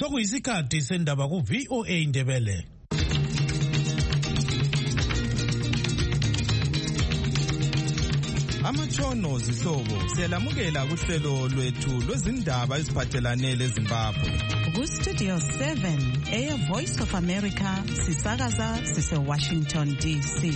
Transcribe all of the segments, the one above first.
Sokuyisikhathi sendaba ku VOA Indebele. Amatshono zihlobo siyalamukela kuhlelo lwethu lwezindaba eziphathelane leZimbabwe. Ku Studio 7 Air Voice of America sisakaza sise Washington DC.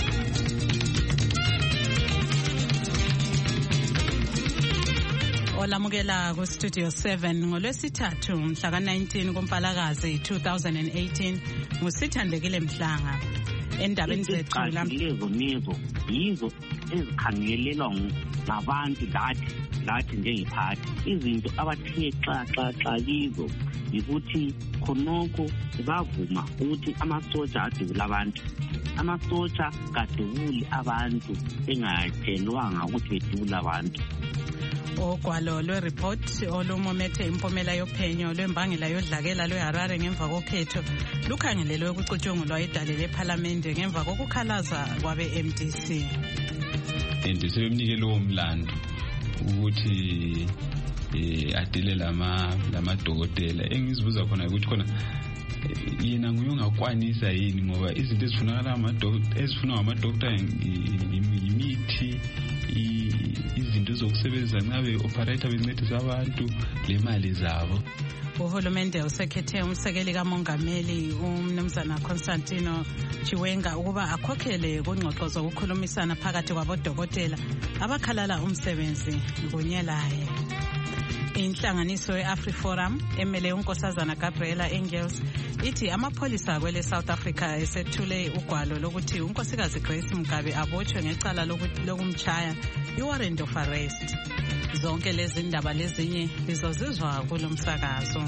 Olamukela ku Studio 7 ngolwesithathu mhla ka-19 kuMpalakazi 2018 ngusithandekile Mhlanga. Endabeni zethu lezo yizo ezikhangelelwa ngabantu lathi njengephathi. Izinto abathe xa kizo ukuthi khonoko bavuma ukuthi amasotsha adubula abantu. Amasotsha kadubuli abantu engatshelwanga ukuthi bedubula abantu. Ogwalo lwe-report olumomethe impomela yophenyo lwembangela yodlakela lwe-Harare ngemva kokhetho lukhangelelwe ukucutshungulwa idale lephalamende ngemva kokukhalaza kwabe-MDC. Sebemnike lowo mlando ukuthi adile lamadokotela. Engizibuza khona ukuthi khona yena nguye ongakwanisa yini ngoba izinto ezifunakala ngamadokotela imithi, izinto zokusebenza ngabe operator bencedisa abantu lemali zabo. Uhulumende usekhethe umsekeli kamongameli umnumzana Constantino Chiwenga ukuba akhokhele kungxoxo zokukhulumisana phakathi kwabodokotela abakhalala umsebenzi ngonyelaye. Inhlanganiso ye-AfriForum emele unkosazana Gabriela Engels ithi amapholisa kwele South Africa esethule ugwalo lokuthi unkosikazi Grace Mugabe abotshwe ngecala lokumchaya i-warrant of arrest. Zonke lezi ndaba lezinye lizozizwa kulo msakazo.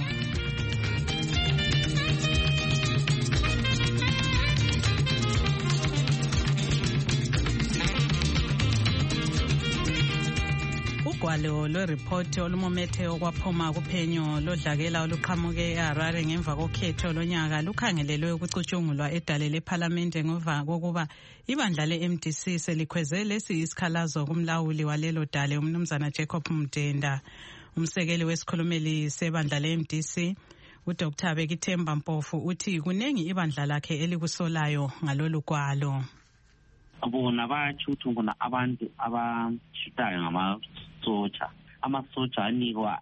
Ugwalo lwe-report olumomethe okwaphuma kuphenyo lodlakela oluqhamuke eHarare ngemva kokhetho lonyaka lukhangelelwe ukucutshungulwa edale lephalamende ngemva kokuba ibandla le-MDC selikhweze lesi isikhalazo kumlawuli walelo dale umnumzana Jacob Mdenda. Umsekeli wesikhulumeli sebandla le-MDC uDr. Bekithemba Mpofu uthi kunengi ibandla lakhe elikusolayo ngalolu gwalo. Bona batsho ukuthi ngona abantu abashitayo ngamasotsha. Amasotsha anikwa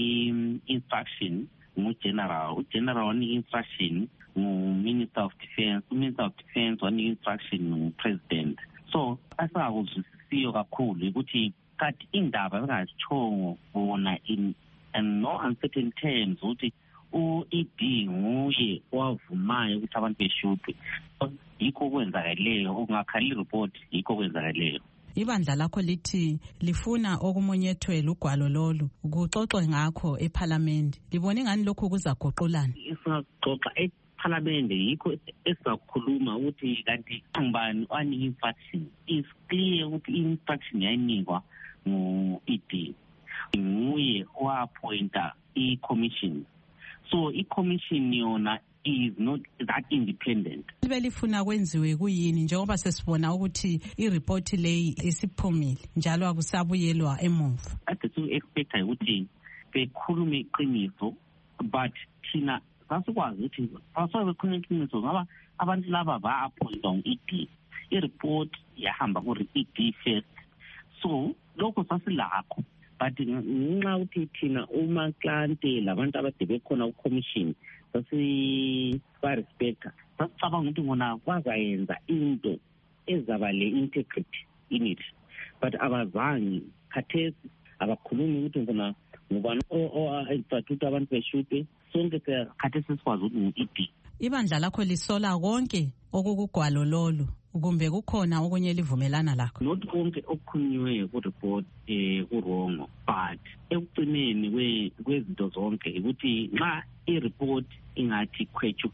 instruction ngugeneral. Ugeneral wanika instruction nguminister of defense. Uminister of defense wanika instruction ngupresident. So asakuzwisisiyo kakhulu ukuthi kati indaba bengazitshongo bona in no uncertain terms ukuthi u-ED nguye wavumayo ukuthi abantu beshutwe. Yikho kwenzakaleyo ungakhalli report yikho kwenzakaleyo. Ibandla lakho lithi lifuna okumunyethwe lugwalo lolu kuxoxwe ngakho eParliament. Libone ngani lokho kuzagoqulana? Isizoxoxa eParliament yikho esizakhuluma ukuthi kanti ngubani wanika instruction. Is clear ukuthi instruction yayinikwa ngu-ED. Nguye oappointa i-commission. So i-commission yona is not that independent. Belifuna kwenziwe kuyini njengoba sesibona ukuthi i-report leyi isiphumile njalo akusabuyelwa emuva. Ade expect ukuthi bekhulume iqiniso but thina sasikwazi ukuthi asabekhulume iqiniso ngoba abantu laba ba-appointwa ngu-ED. I-report yahamba ku-ED first. So lokho sasilakho but ngenxa ukuthi thina uma klante labantu abade bekhona ku-commission sasi-respecta sasicabanga ukuthi ngona bazayenza into ezaba le-integrity in it but abazange khathesi abakhulumi ukuthi ngona ngubani o-execute abantu beshute sonke khathesi sikwazi ukuthi ngu-ED. Ibandla lakho lisola konke okukugwalo lolu kumbe kukhona okunye livumelana lakho? Not konke okukhunyiweyo ku-report kurongo but ekugcineni kwezinto zonke ukuthi nxa i-report ingathi khwetshu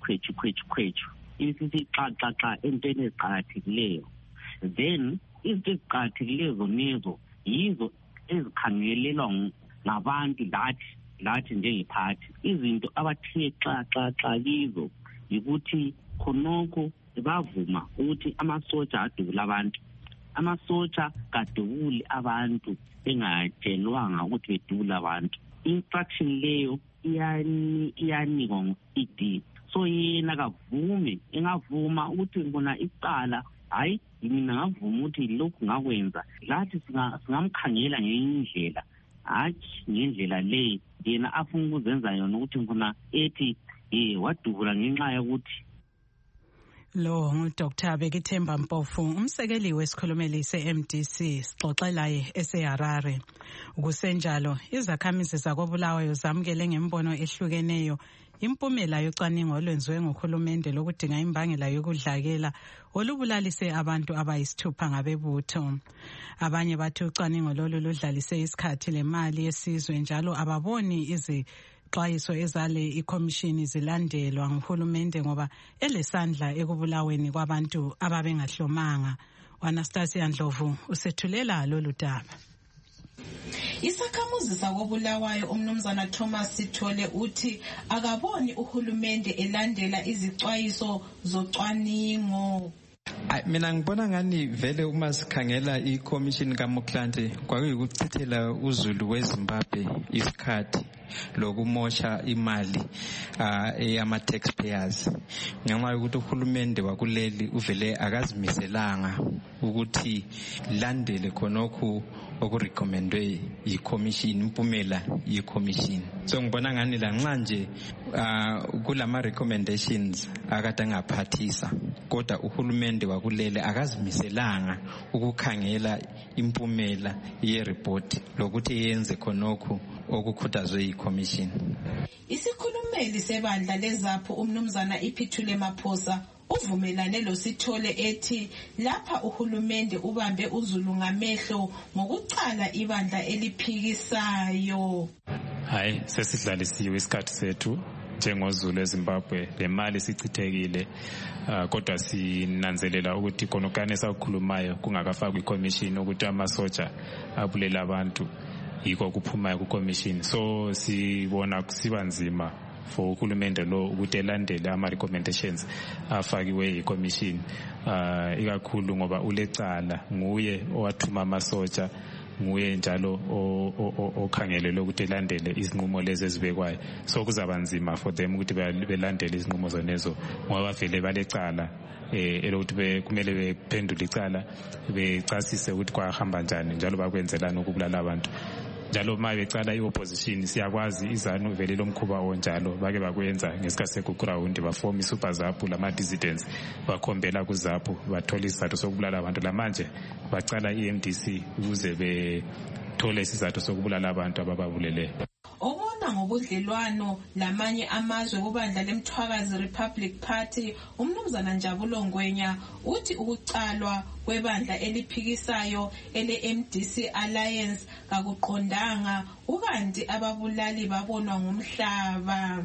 isithi xa entweni eziqakathekileyo then izinto eziqakathekileyo zonezo yizo ezikhangelelwa ngabantu lathi njengephathi. Izinto abathe xa kizo ukuthi khonoko bavuma ukuthi amasotsha adubula abantu. Amasotsha kadubuli abantu engatshelwanga ukuthi bedubula abantu. Instruction leyo iyanikwa i-D. So yena kavume engavuma ukuthi ngibona icala hayi mina ngavuma ukuthi lokhu ngakwenza lathi singamkhangela ngendlela hathi ngendlela le yena afuna ukuzenza yona ukuthi ngibona ethi wadubula ngenxa yokuthi lo nguDr Bekithemba Mpofu umsekeli wesikhulumeli se-MDC sixoxelaye eseHarare. Ukusenjalo izakhamizi zakoBulawayo zamukele ngembono ehlukeneyo impumela yocwaningo olwenziwe ngohulumende lokudinga imbangela yokudlakela olubulalise abantu abayisithupha ngabebutho. Abanye bathi ucwaningo lolu ludlalise isikhathi lemali yesizwe njalo ababoni izixwayiso ezale ikhomishini zilandelwa nguhulumende ngoba elesandla ekubulaweni kwabantu ababengahlomanga. Anastasia Ndlovu usethulela lolu daba. Isakhamuzi sakobulawayo umnumzana Thomas Sithole uthi akaboni uhulumende elandela izixwayiso zocwaningo. Mina ngibona ngani vele uma sikhangela iCommission kaMotlanthe kwakuyikuchithela uZulu weZimbabwe isikhathi lokumosha imali eyama taxpayers ngenxa yokuthi uhulumende wakuleli uvele akazimiselanga ukuthi landele khonokho okurecommendwe yiCommission impumela yiCommission. So ngibona ngani la nxa nje kulama recommendations akade ngaphathisa kodwa uhulumende wakulele akazimiselanga ukukhangela impumela yereport lokuthi yenze khonokho okukhuthazwe yiCommission. Isikhulumeli sebandla leZAPHU umnumzana Iphithule Maphosa uvumelane loSithole ethi lapha uhulumende ubambe uZulu ngamehlo ngokucala ibandla eliphikisayo. Hayi sesidlalisiwe isikhathi sethu njengoZulu eZimbabwe le mali sichithekile kodwa sinanzelela ukuthi konokane sakhulumayo kungakafakwa iCommission ukuthi amasoja abulela abantu yiko kuphumayo kuCommission. So sibona kusibanzima for uhulumende lo ukuthi elandele ama recommendations afakiwe yiCommission ikakhulu ngoba ulecala nguye owathuma amasoja nguye njalo okhangelele ukuthi elandele izinqumo lezi ezibekwayo. So kuzabanzima for them ukuthi belandele izinqumo zonezo ngoba vele balecala elokuthi kumele bephendule icala becasise ukuthi kwahamba njani njalo bakwenzelana ukubulala abantu. Njalo uma becala i-opposition siyakwazi izanu vele lomkhuba onjalo bake bakwenza ngesikhathi sekuground bafoma iSuper ZAPHU lama-dissidents bakhombela kuZAPHU bathola isizathu sokubulala abantu. Lamanje bacala i-MDC ukuze bethole isizathu sokubulala abantu abababuleleyo. Obona ngobudlelwano lamanye amazwe kubandla leMthwakazi Republic Party umnumzana Njabulo Ngwenya uthi ukucalwa kwebandla eliphikisayo ele-MDC Alliance kakuqondanga ukanti ababulali babonwa ngumhlaba.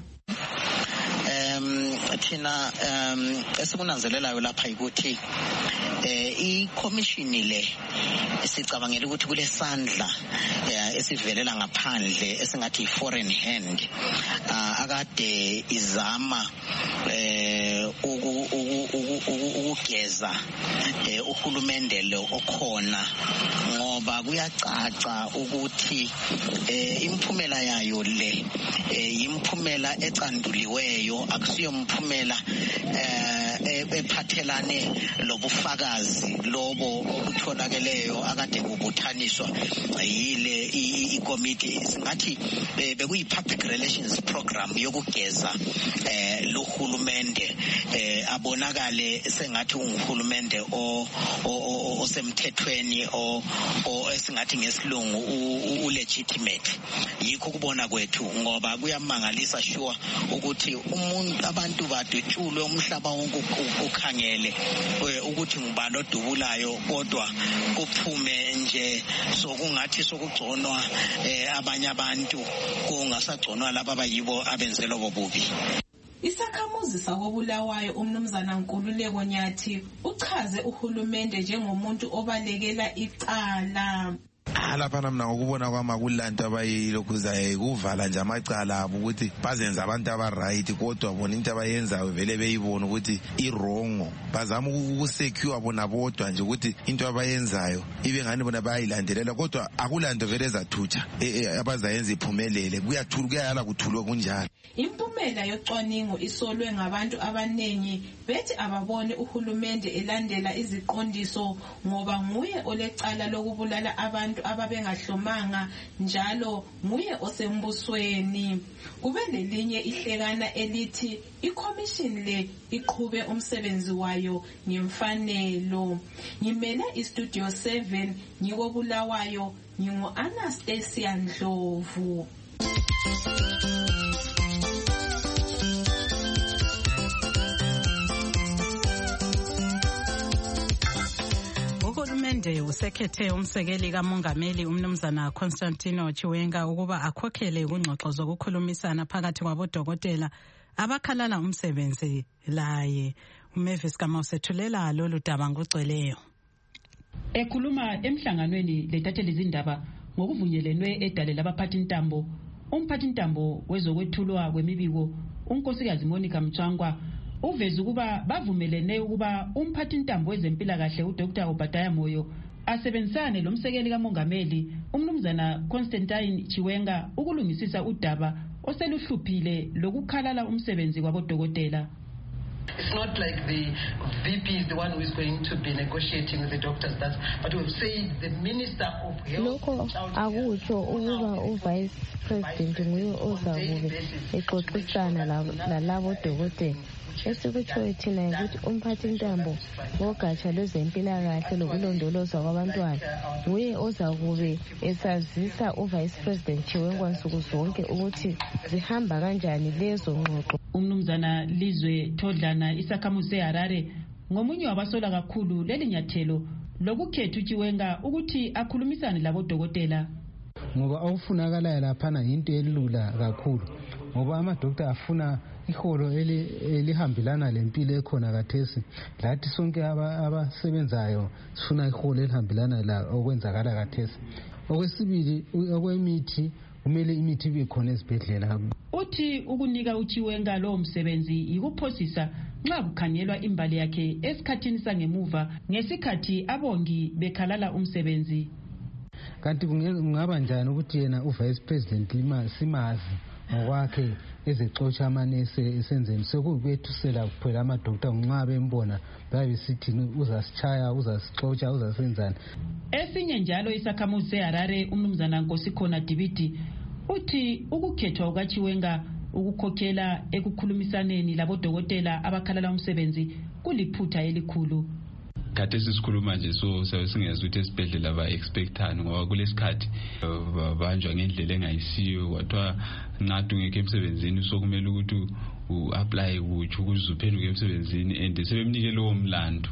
Thina esikunanzelelayo lapha ukuthi iCommission le sicabangela ukuthi kulesandla esivelela ngaphandle esingathi foreign hand akade izama ukugeza uhulumende lo okhona ngoba kuyacaca ukuthi imphumela yayo le imphumela ecanduliweyo akusiyo mphumela ephathelane lobufakazi lobo obutholakeleyo akade kubuthaniswa yile ikomiti singathi bekuyi-public relations program yokugeza lohulumende abonakale sengathi unguhulumende osemthethweni esingathi ngesilungu ulegitimate. Yikho kubona kwethu ngoba kuyamangalisa sure ukuthi abantu badutshulwe umhlaba wonke ukhangele ukuthi ngubani odubulayo kodwa kuphume nje sokungathi sokugconwa abanye abantu kungasagconwa laba abayibo abenze lobo bubi. Isakhamuzi sakobulawayo umnumzana Nkululeko Nyathi uchaze uhulumende njengomuntu obalekela icala. laphana mina ngokubona kwami kulanto abayilokhuzayo kuvala nje amacala abo ukuthi bazenze abantu aba-right, kodwa bona into abayenzayo vele beyibona ukuthi i-wrong. Bazama ukusecure bona bodwa nje ukuthi into abayenzayo ibe ngani bona bayayilandelela, kodwa akulanto vele ezathutha abazayenza iphumelele. Kuyayala kuthulwe kunjalo. Impumela yocwaningo isolwe ngabantu abanengi bethi ababone uhulumende elandela iziqondiso ngoba nguye olecala lokubulala abantu ababengahlomanga, njalo nguye osembusweni. Kube lelinye ihlekana elithi ikhomishini le iqhube umsebenzi wayo ngemfanelo. Ngimele istudio 7 ngikobulawayo, ngingu-Anastasia Ndlovu. Uhulumende usekhethe umsekeli kamongameli umnumzana Constantino Chiwenga ukuba akhokhele kungxoxo zokukhulumisana phakathi kwabodokotela abakhalala umsebenzi laye. uMavis Kamausethulela lolu daba ngogcweleyo. Ekhuluma emhlanganweni letatheli izindaba ngokuvunyelwenwe edale labaphathi intambo, umphathi intambo wezokwethulwa kwemibiko unkosikazi Monica Mchangwa uveze ukuba bavumelene ukuba umphathi intambo wezempilakahle uDr. Obadiah Moyo asebenzisane lomsekeli kamongameli umnumzana Constantine Chiwenga ukulungisisa udaba oseluhluphile lokukhalala umsebenzi kwabodokotela. It's not like the VP is the one who is going to be negotiating with the doctors, but we've said the Minister of Health. Lokho akutsho ukuba uVice President nguye ozakube exoxisana lalabo dokotela. Esikutshoyo thina ukuthi umphathi intambo wogatsha lwezempilakahle lokulondolozwa kwabantwana nguye ozakube esazisa uVice President Chiwenga nsuku zonke ukuthi zihamba kanjani lezo ngxoxo. Umnumzana Lizwe Thodlana isakhamuzi seHarare ngomunye wabasola kakhulu leli nyathelo lokukhetha uChiwenga ukuthi akhulumisane labodokotela. Ngoba awufunakalayo laphana into elula kakhulu, ngoba amadokotela afuna iholo elihambelana lempilo ekhona kathesi. Lathi sonke abasebenzayo sifuna iholo elihambelana la okwenzakala kathesi. Okwesibili, okwemithi kumele imithi ibe khona ezibhedlela. Uthi ukunika uChiwenga lo msebenzi yikuphosisa nxa kukhangelwa imbali yakhe esikhathini sangemuva ngesikhathi abongi bekhalala umsebenzi. Kanti kungaba njani ukuthi yena uVice President simazi ngokwakhe ezexotsha amanesi esenzeni sekubethusela kuphela amadokotela nxa bembona babe sithi uzasichaya, uzasixotsha, uzasenzani. Esinye njalo isakhamuzi seHarare umnumzana Nkosikhona Dibiti uthi ukukhethwa kukaChiwenga ukukhokhela ekukhulumisaneni labodokotela abakhalala umsebenzi kuliphutha elikhulu. Kade sisikhuluma nje sabe singezwe ukuthi esibhedlela ba-expectani ngoba kulesikhathi babanjwa ngendlela engayisiyo, kwathiwa nqadu ngekho emsebenzini sokumele ukuthi u-apply kutsho ukuze uphenduke emsebenzini, and sebemnike lowo mlando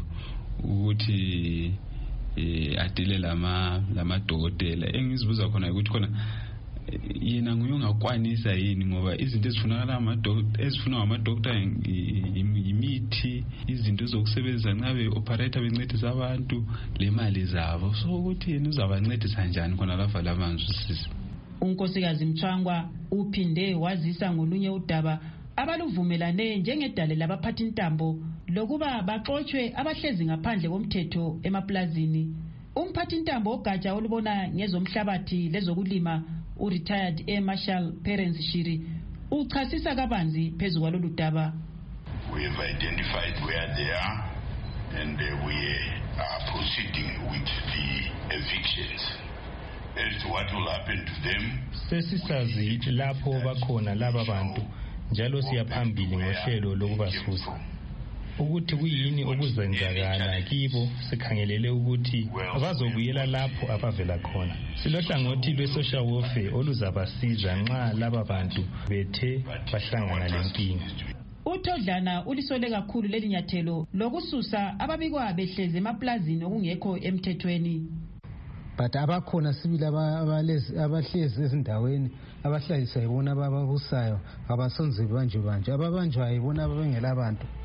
ukuthi adile lamadokotela. Engizibuza khona ukuthi khona yena nguye ongakwanisa yini, ngoba izinto ezifunakala amadokotela yimithi, izinto zokusebenzisa nxa be-operator bencedisa abantu lemali zabo, so ukuthi yena uzabancedisa njani khona lafa lamanzi usisi. Unkosikazi Mchangwa uphinde wazisa ngolunye udaba abaluvumelane njengedale labaphathi intambo lokuba baxoshwe abahlezi ngaphandle komthetho emaplazini. Umphathi intambo ogatsha olubona ngezomhlabathi lezokulima retired Air Marshal Perence Shiri uchasisa kabanzi phezu kwalolu daba. We have identified where they are and we are proceeding with the evictions. As to what will happen to them, sesisazi lapho bakhona laba bantu njalo siyaphambili ngohlelo lokubasusa. Ukuthi kuyini okuzenzakala kibo sikhangelele ukuthi bazobuyela lapho abavela khona. Silohlangothi lwe-social welfare oluzabasiza nxa laba bantu bethe bahlangana lenkinga. uThodlana ulisole kakhulu leli nyathelo lokususa ababikwa behleze emaplazini okungekho emthethweni. But abakhona sibili abahlezi ezindaweni abahlayiswa yibona ababusayo abasonze banjwe ababanjwa yibona ababengela abantu.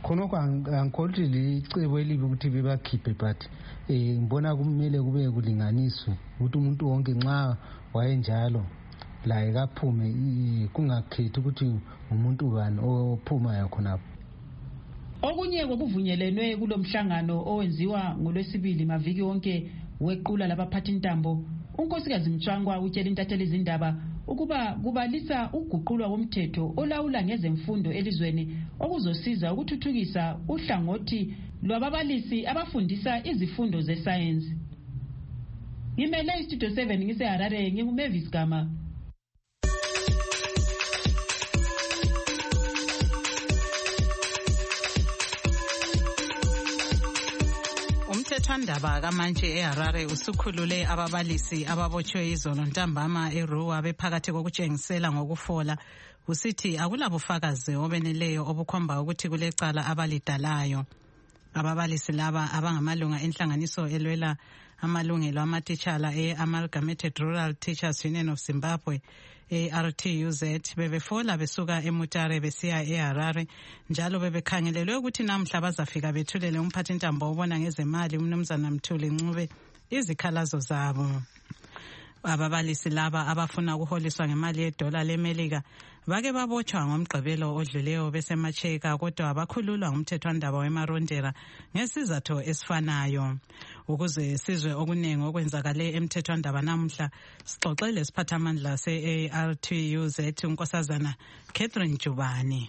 khonokho angikholwa ukuthi licebo elibi ukuthi bebakhiphe but ngibona kumele kube kulinganiswa ukuthi umuntu wonke nxa wayenjalo laye kaphume kungakhethi ukuthi umuntu bani ophumayo khonapho. Okunye kokuvunyelwenwe kulomhlangano owenziwa ngolwesibili maviki wonke wequla labaphathi intambo, unkosikazi Mtshangwa utshela intatheli izindaba ukuba kubalisa uguqulwa komthetho olawula ngezemfundo elizweni okuzosiza ukuthuthukisa uhlangothi lwababalisi abafundisa izifundo zesayensi. Ngimele istudio 7 ngiseHarare, nginguMavis Gama. Umthethwandaba kamanje eHarare usukhulule ababalisi ababotshwe izolo ntambama eRuwa bephakathi kokutshengisela ngokufola. Usithi akulabufakazi obeneleyo obukhomba ukuthi kulecala abalidalayo. Ababalisi laba abangamalunga enhlanganiso elwela amalungelo amatitshala e-Amalgamated Rural Teachers Union of Zimbabwe ARTUZ bebefola besuka eMutare besiya eHarare, njalo bebekhangelelwe ukuthi namhla bazafika bethulele umphathintambo obona ngezemali uMnumzana Mthuli Ncube izikhalazo zabo. Ababalisi laba abafuna ukuholiswa ngemali yedola leMelika bake babotshwa ngomgqibelo odluleyo besemacheka, kodwa abakhululwa ngumthethwandaba weMarondera ngesizathu esifanayo. Ukuze sizwe okunengi okwenzakale emthethwandaba namuhla, sixoxe lesiphathamandla se-ARTUZ unkosazana Catherine Jubane.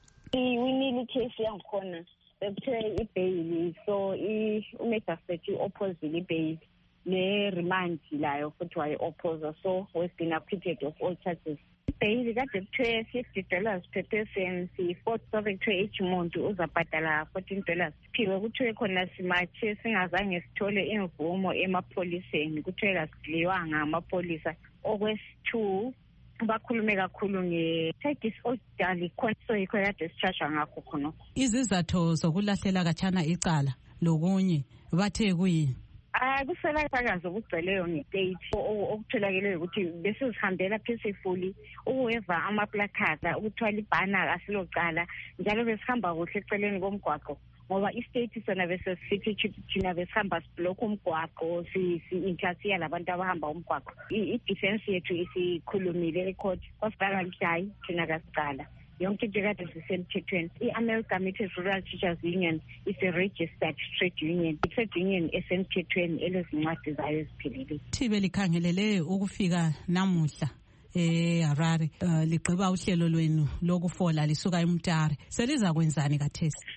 Winile case yangikhona bekuthe ibhayili, so uMagistrate opposile ibhayili ne-remand layo futhi waye-opposer, so was been acquitted of all charges. Ibhayili kade kuthiwe $50 per person, si-4 kuthiwe each muntu uzabhadala $14. Phiwe kuthiwe khona simatshe singazange sithole imvumo emapholiseni, kuthiwe kasidliwanga amapholisa. Okwesi-2 bakhulume kakhulu nge-disorderly conduct, so yikho kade sitshasha ngakho khona. Izizathu zokulahlela katshana icala lokunye bathe kuyini? Kuselakazi okugcweleyo nge-state okutholakeleyo ukuthi besizihambela peacefully ukuweva amaplakada ukuthwala ibhana asilocala, njalo besihamba kuhle eceleni komgwaqo ngoba i-state sona besesithi thina besihamba siblokha umgwaqo si-interfere labantu abahamba umgwaqo. I-defense yethu isikhulumile ecourt kwasibhala ukuthi hayi thina kasicala yonke into kade sisemthethweni. I-Amalgamated Rural Teachers Union is a registered trade union. I-trade union esemthethweni elezincwadi zayo eziphelele. Thibe likhangelele ukufika namuhla eHarare ligqiba uhlelo lwenu lokufola lisuka eMutare, seliza kwenzani kathesi?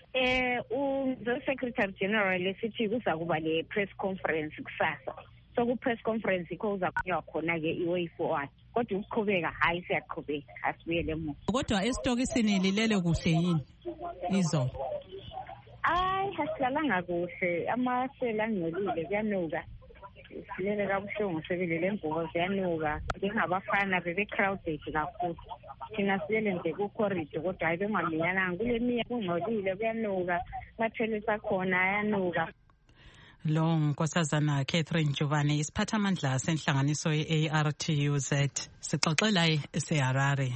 Secretary General esithi kuza kuba le press conference kusasa. So ku-press conference ikho uzakunywa khona-ke i-way forward, kodwa ukuqhubeka hayi siyaqhubeka, asibuyele emuva. Kodwa esitokisini lilele kuhle yini izolo? Asilalanga kuhle, amasela angcolile, kuyanuka. Silele kabuhlungu, sebilele ngubo ziyanuka. Njengabafana bebe-crowded kakhulu. Thina silele nje ku-corridor, kodwa hayi bengaminyananga. Kule miya kungcolile, kuyanuka. Amathele sakhona ayanuka. Lo nkosazana Catherine Jubane isiphathamandla senhlanganiso ye-ARTUZ sixoxela eseHarare.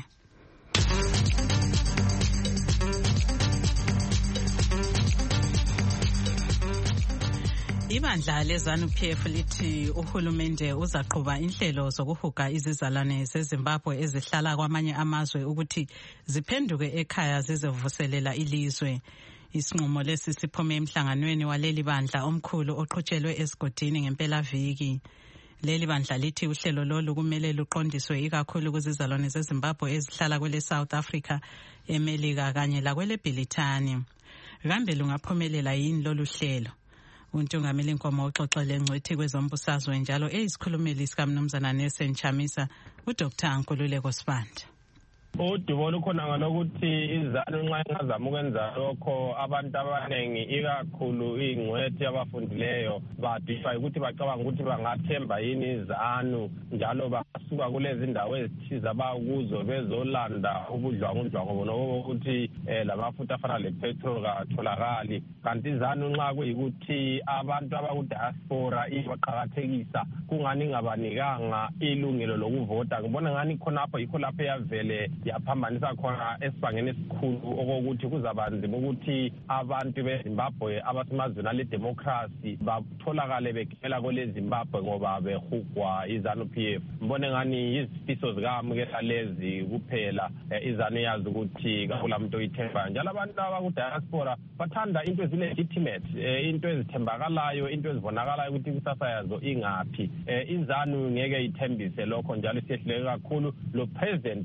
Ibandla leZANU-PF lithi uhulumende uzaqhuba inhlelo zokuhuga izizalwane zeZimbabwe ezihlala kwamanye amazwe ukuthi ziphenduke ekhaya zizevuselela ilizwe. Isinqumo lesi siphume emhlanganweni waleli bandla omkhulu oqhutshelwe esigodini ngempelaviki. Leli bandla lithi uhlelo lolu kumele luqondiswe ikakhulu kuzizalwane zeZimbabwe ezihlala kwele South Africa, eMelika kanye lakwele Bhilithani. Kambe lungaphumelela yini lolu hlelo? Untungameli Nkomo uxoxele ngcwethi kwezombusazwe njalo eyisikhulumeli sikaMnumzana Nelson Chamisa, uDr. Nkululeko Sibanda. Udubona ukhona ngalokuthi izalo nxa ingazama ukwenza lokho abantu abanengi ikakhulu ingcwethi abafundileyo badify ukuthi bacabanga ukuthi bangathemba yini izanu njalo abasuka kulezi indawo ezithize abakuzo bezolanda ubudlwangudlwangu nokuthi lamafutha afana lepetrol katholakali. Kanti izanu nxa kuyikuthi abantu abakudiaspora ibaqakathekisa kungani ngabanikanga ilungelo lokuvota. Ngibona ngani khonapho yikho lapho yavele yaphambanisa khona esibangeni esikhulu okokuthi kuzabanzima ukuthi abantu beZimbabwe abasemazweni ale democracy batholakale begela kwele Zimbabwe ngoba behugwa izanu PF. Mbone ngani izifiso zikamukela lezi kuphela izanu yazi ukuthi kakulamuntu oyithemba. Njalo abantu abakudiaspora bathanda into ezilegitimate, into ezithembakalayo, into ezibonakalayo ukuthi kusasa yazo ingaphi. Izanu ngeke ithembise lokho, njalo siyehluleke kakhulu lo president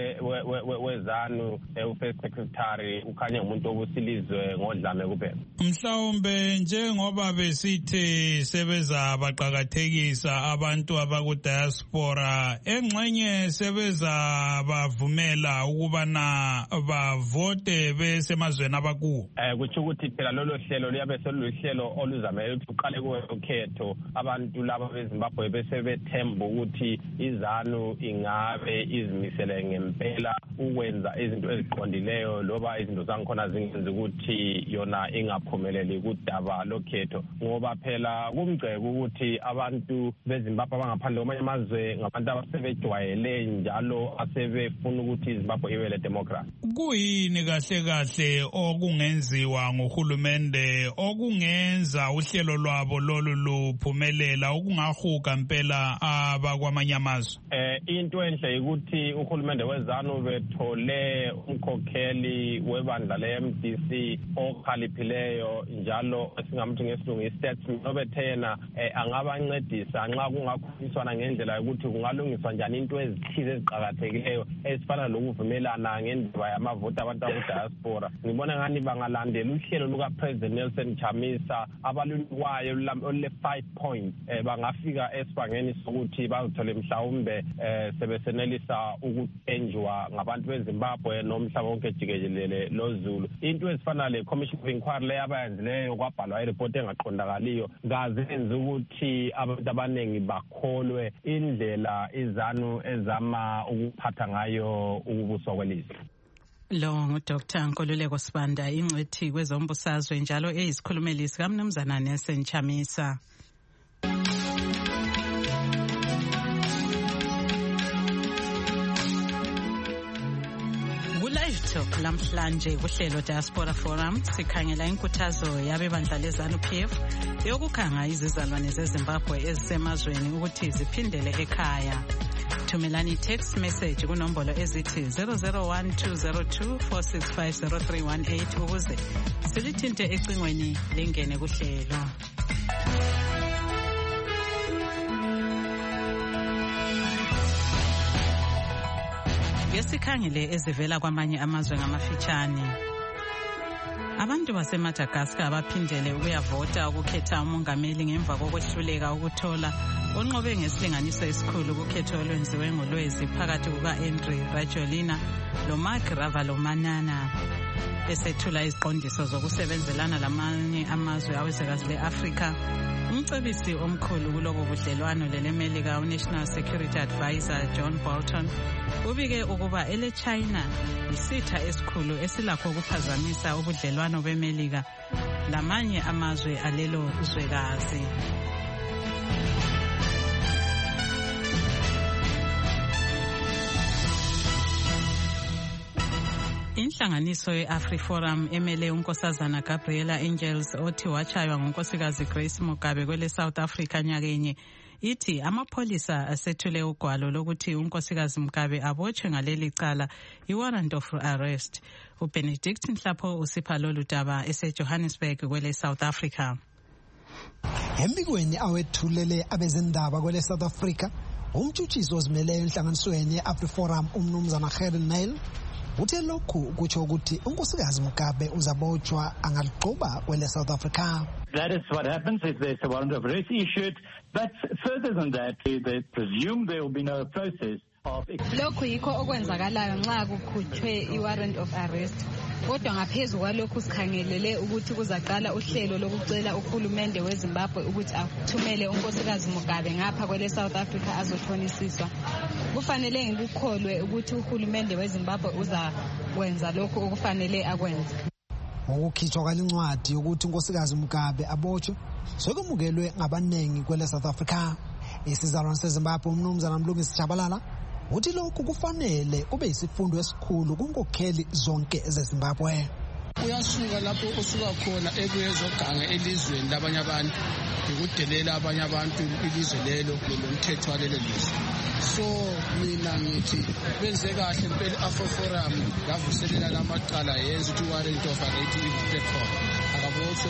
wezanu u-first secretary ukhanya umuntu obusilizwe ngodlame kuphela. Mhlawumbe njengoba besithi sebeza baqakathekisa abantu abakudiaspora, engxenye sebeza bavumela ukubana bavote besemazweni abakuwo. Kutsho ukuthi phela lolo hlelo liyabe soluhlelo oluzamele ukuthi uqale ukhetho abantu laba beZimbabwe bese bethemba ukuthi izanu ingabe izimisele ngempela ukwenza izinto eziqondileyo loba izinto zangikhona zingenzi ukuthi yona ingaphumeleli kudaba lokhetho, ngoba phela kumgceke ukuthi abantu beZimbabwe abangaphandle kwamanye amazwe ngabantu abasebejwayele njalo asebefuna ukuthi iZimbabwe ibe le democracy. Kuyini kahle kahle okungenziwa nguhulumende okungenza uhlelo lwabo lolu luphumelela okungahuga impela abakwamanye amazwe? Into enhle ukuthi uhulumende wezanu bethole umkhokheli webandla le-MDC okhaliphileyo njalo esingamuthi ngesilungu i-statesman obethena angabancedisa nxa kungakhulunyiswana ngendlela yokuthi kungalungiswa njani into ezithize eziqakathekileyo ezifana lokuvumelana ngendaba yamavoti abantu abakudiaspora. Ngibona ngani bangalandela uhlelo lukaPresident Nelson Chamisa abalulwayo olule-5 points bangafika esibangeni sokuthi bazithole mhlawumbe sebesenelisa ukuthenjwa ngabantu beZimbabwe nomhlaba wonke jikelele loZulu. Into ezifana le-Commission of Inquiry leyo abayenzileyo kwabhalwa ireport engaqondakaliyo kazenzi ukuthi abantu abaningi bakholwe indlela izanu ezama ukuphatha ngayo ukubuswa kwelizwe. Lo nguDr. Nkululeko Sibanda, ingcwethi kwezombusazwe njalo eyisikhulumelisi kaMnumzana Nelson Chamisa. Live Talk lamhlanje kuhlelo Diaspora Forum sikhangela inkuthazo yabebandla lezanu PF yokukhanga izizalwane zeZimbabwe ezisemazweni ukuthi ziphindele ekhaya. Thumelani text message kunombolo ezithi 0012024650318 ukuze silithinte ecingweni lingene kuhlelo. Ngesikhangele ezivela kwamanye amazwe ngamafitshane. Abantu baseMadagascar baphindele ukuyavota ukukhetha umongameli ngemva kokwehluleka ukuthola onqobe ngesilinganiso esikhulu ukukhetho olwenziwe ngolwezi phakathi kuka-Andry Rajoelina loMarc Ravalomanana. Esethula iziqondiso zokusebenzelana lamanye amazwe awezwekazi le-Afrika, umcebisi omkhulu kulobo budlelwano lelemelika uNational Security Advisor John Bolton ubike ukuba ele-China isitha esikhulu esilakho ukuphazamisa ubudlelwano bemelika lamanye amazwe alelo zwekazi. Inhlanganiso ye-AfriForum emele unkosazana Gabriela Angels othi wachaywa ngunkosikazi Grace Mugabe kwele South Africa nyakenye ithi amapholisa asethule ugwalo lokuthi unkosikazi Mugabe abotshwe ngaleli cala i-warrant of arrest. uBenedict Nhlapho usipha lolu daba eseJohannesburg kwele South Africa. Embikweni awethulele abezindaba kwele South Africa, umtshutshisi ozimeleyo enhlanganisweni ye-AfriForum umnumzana Gerald Nail uthe lokhu kutsho ukuthi unkosikazi Mugabe uzabotshwa angaligquba kwele South Africa. That is what happens if there's a warrant of arrest issued, but further than that, they presume there will be no process. Lokhu yikho okwenzakalayo nxa kukhutshwe i-warrant of arrest. Kodwa ngaphezu kwalokhu sikhangelele ukuthi kuzaqala uhlelo lokucela uhulumende weZimbabwe ukuthi athumele unkosikazi Mugabe ngapha kwele South Africa azothonisiswa. kufanele ngikukholwe ukuthi uhulumende weZimbabwe uzakwenza lokhu okufanele akwenze. Ukukhishwa kwalencwadi ukuthi unkosikazi Mugabe abotshwe sokemukelwe ngabaningi kwele South Africa. Isizalwane seZimbabwe umnumzana Mlungisi Shabalala uthi lokhu kufanele kube isifundo esikhulu kunkokheli zonke zeZimbabwe. Uyasuka lapho usuka khona ekuyezoganga elizweni labanye abantu ukudelela abanye abantu ilizwe lelo lomthetho walelo lizwe. So mina ngithi benze kahle impela Afro-Forum ngavuselela lamaqala yenza ukuthi warrant of arrest ibekhona akabotshwe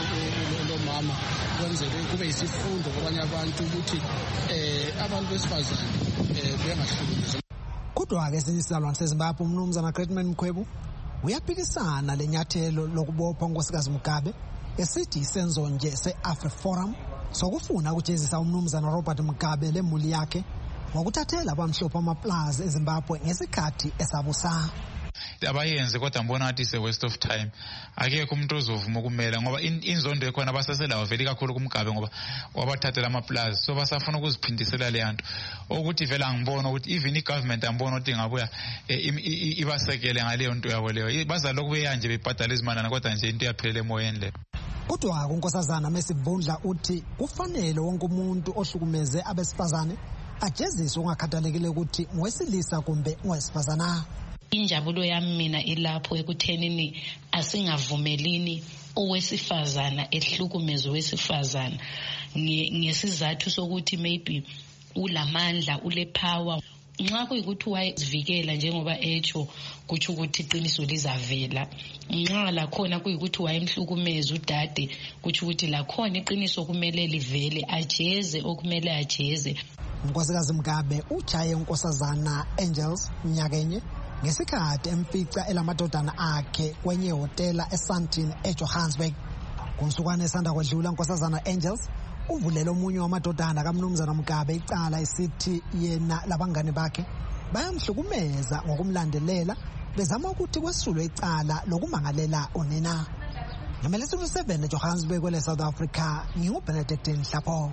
lo mama kwenzele kube isifundo kwabanye abantu ukuthi abantu besifazane bengahlukunyezwa. Kodwa-ke isizalwane seZimbabwe umnumzana Gretman Mkhwebu uyaphikisana lenyathelo lokubopha unkosikazi Mugabe esithi isenzo nje se-Afro-Forum sokufuna ukujezisa umnumzana Robert Mugabe lemuli yakhe ngokuthathela abamhlophe amaplaza eZimbabwe ngesikhathi esabusa. Abayenze kodwa mbona ngathi ise waste of time. Akekho umuntu ozovuma ukumela ngoba inzondo ekhona basaselayo vele kakhulu kuMgabe ngoba wabathathela amaplaza. So basafuna ukuziphindisela le nto. Ukuthi vele angibona ukuthi even igovernment ambona ukuthi ngabuya ibasekele ngaleyo nto yabo leyo. Bazalokhu beyanje bebhadala izimanana kodwa nje into yaphelele emoyeni le. Kodwa unkosazana Mesivundla uthi kufanele wonke umuntu ohlukumeze abesifazane ajeziswe ungakhathalekile ukuthi ngowesilisa kumbe ngowesifazana. Injabulo yami mina ilapho ekuthenini asingavumelini owesifazana ehlukumeze owesifazana ngesizathu sokuthi maybe ulamandla ule power nxa kuyikuthi wayezivikela njengoba echo kuthi ukuthi iqiniso lizavela nxa lakhona kuyikuthi wayemhlukumeza udade kuthi ukuthi lakhona iqiniso kumele livele ajeze okumele ajeze. Unkosikazi Mugabe ujaye unkosazana Angels nyakenye ngesikhathi emfica elamadodana akhe kwenye hotela eSandton eJohannesburg. Kunsukwana esanda kwedlula unkosazana Angels uvulele omunye wamadodana kamnumzana Mugabe icala esithi yena labangane bakhe bayamhlukumeza ngokumlandelela bezama ukuthi kwesulwe icala lokumangalela onina. Ngamele 7 eJohannesburg kwele South Africa nginguBenedict Nhlapho.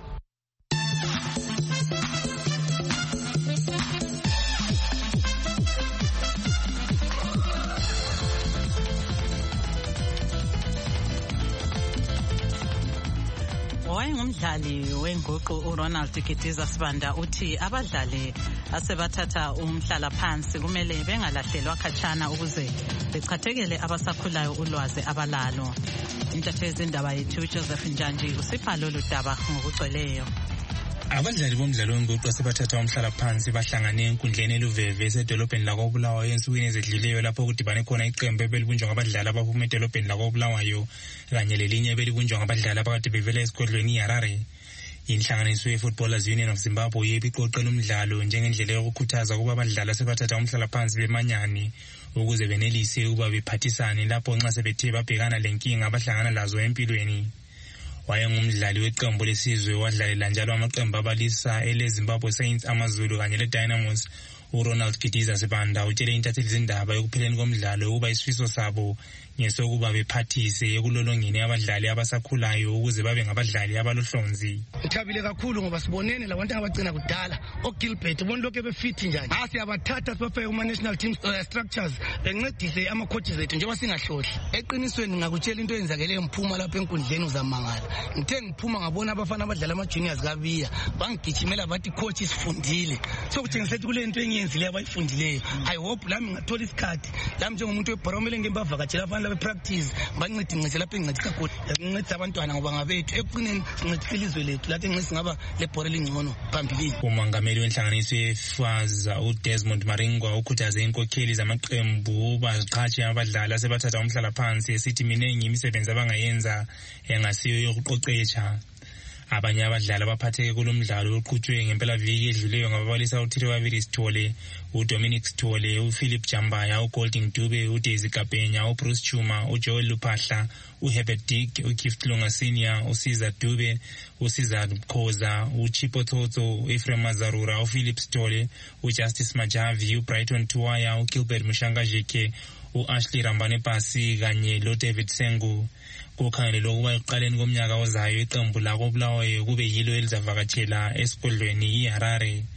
Wayengumdlali wenguqu uRonald Gediza Sibanda uthi abadlali asebathatha umhlala phansi kumele bengalahlelwa khatshana ukuze bechathekele abasakhulayo ulwazi abalalo. Intatheli indaba yethu Joseph Njanji usipha lolu daba ngokugcweleyo. Abadlali bomdlalo wenguqu asebathatha umhlala phansi bahlangane enkundleni eluveve esedolobheni lakoBulawayo ensukwini ezedluleyo lapho kudibane khona iqembu ebelibunjwa ngabadlali abaphuma edolobheni lakoBulawayo kanye lelinye ebelibunjwa ngabadlali abakade bevela esigodlweni iHarare. Inhlanganiso ye-Footballers Union of Zimbabwe yebiqoqela umdlalo njengendlela yokukhuthaza ukuba abadlali asebathatha umhlala phansi bemanyane ukuze benelise ukuba bephathisane lapho nxa sebethe babhekana lenkinga abahlangana lazo empilweni. Wayengumdlali weqembu lesizwe wadlalela njalo amaqembu abalisa ele-Zimbabwe Saints, AmaZulu kanye le-Dynamos. uRonald Gediza Sibanda utshele intatheli zindaba ekupheleni komdlalo ukuba isifiso sabo ngesokuba bephathise ekulolongeni abadlali abasakhulayo ukuze babe ngabadlali abalohlonzi. Ngithabile kakhulu ngoba sibonene labantu abagcina kudala oGilbert bona lokho befithi njani. Siyabathatha sibafake kuma-national team structures bencedise ama-coaches ethu njengoba singahlohli. Eqinisweni ngakutshela into eyenzakele mphuma lapha enkundleni uzamangala. Ngithe ngiphuma ngabona abafana abadlala ama-juniors kabiya bangigijimela bathi coach isifundile. So kutshengisa ukuthi kule nto engiyenzile abayifundileyo. I hope lami ngathola isikhathi lami njengomuntu webharomele ngembavakatshela abafana labe-practice bancedise lapho engincedisa khona ngincedisa abantwana ngoba ngabethu ekuqineni sincedisa ilizwe lethu lathi engincedisa singaba lebhora elingcono phambilini. Umongameli wenhlanganiso yeFAZA uDesmond Maringwa ukhuthaze inkokheli zamaqembu baziqhatshe abadlali asebathatha umhlala phansi esithi miningi imisebenzi abangayenza engasiyo yokuqoqesha. Abanye abadlali abaphatheke kulomdlalo oqhutshwe ngempelaviki edluleyo ngababalisa uThirewaviri Sithole, uDominic Sithole, uPhilip Jambaya, uGolding Dube, uDaisy Kapenya, uBruce Chuma, uJoel Luphahla, uHerbert Dick, uKift Lunga Senior, uCesar Dube, uCesar Khoza, uChipo Tsotso, uEphraim Mazarura, uPhilip Sithole, uJustice Majavi, uBrighton Tuwaya, uGilbert Mushanga Jeke, uAshley Rambane Pasi kanye loDavid Sengu. Kukhangelelwe ukuba ekuqaleni komnyaka ozayo iqembu lakoBulawayo kube yilo elizavakatshela esigodlweni iHarare.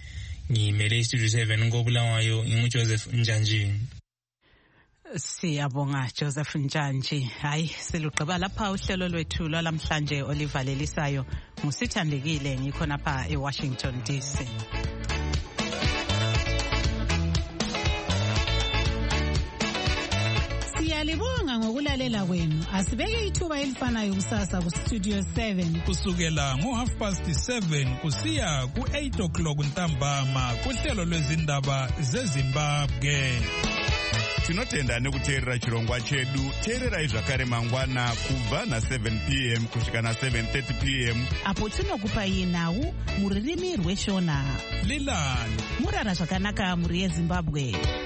ngimele istudio 7 koBulawayo nginguJoseph Njanjini. Siyabonga Joseph Njanji. Hayi silugqiba lapha uhlelo lwethu lwalamhlanje olivalelisayo. Ngusithandekile ngikhona lapha eWashington DC. Siyalibonga ngokulalela kwenu. Asibeke ithuba elifanayo kusasa ku Studio 7 kusukela ngo7:30 kusiya ku8:00 ntambama kuhlelo lwezindaba zeZimbabwe. Tinotenda nekuteerera chirongwa chedu. Teererai zvakare mangwana kubva na7 p.m. kusvika na7:30 p.m. apo tinokupai nhau muririmi rweshona. Lilani murara zvakanaka muri yeZimbabwe.